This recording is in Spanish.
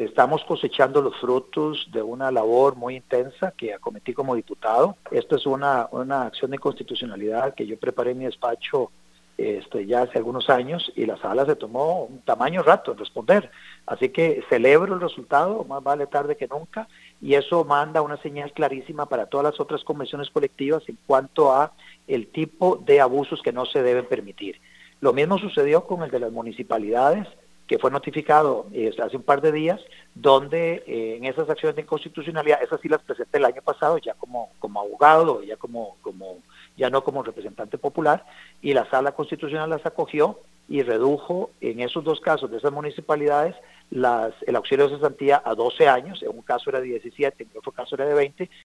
estamos cosechando los frutos de una labor muy intensa que acometí como diputado. Esto es una acción de constitucionalidad que yo preparé en mi despacho ya hace algunos años, y la sala se tomó un tamaño rato en responder. Así que celebro el resultado, más vale tarde que nunca, y eso manda una señal clarísima para todas las otras convenciones colectivas en cuanto a el tipo de abusos que no se deben permitir. Lo mismo sucedió con el de las municipalidades, que fue notificado hace un par de días, donde en esas acciones de inconstitucionalidad, esas sí las presenté el año pasado, ya como abogado, ya no como representante popular, y la Sala Constitucional las acogió y redujo en esos dos casos de esas municipalidades el auxilio de cesantía a 12 años, en un caso era de 17, en otro caso era de 20,